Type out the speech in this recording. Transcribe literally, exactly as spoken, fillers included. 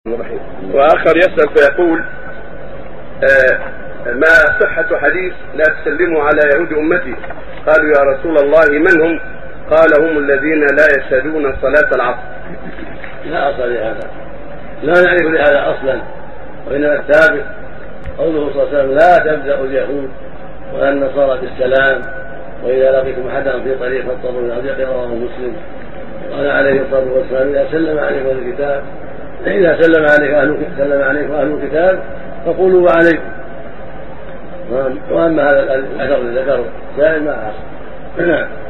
وآخر يسأل فيقول آه ما صحة حديث لا تسلموا على يهود أمتي؟ قالوا يا رسول الله من هم؟ قال هم الذين لا يشهدون صلاة العصر. لا أصل لهذا، لا نعرف لهذا أصلا، وإنما الثابت قوله صلى الله عليه وسلم لا تبدأ اليهود ولا النصارى بالسلام، وإذا لقيتم أحدا في طريق فاضطروا إلى ضيق رواه مسلم. قال عليه الصلاة والسلام إذا سلم عليكم أهل الكتاب إذا سلم عليكم أهل سلم عليكم أهل الكتاب فقولوا وعليكم. وأما هذا الأثر الذي ذكره سائل ما أصل. نعم.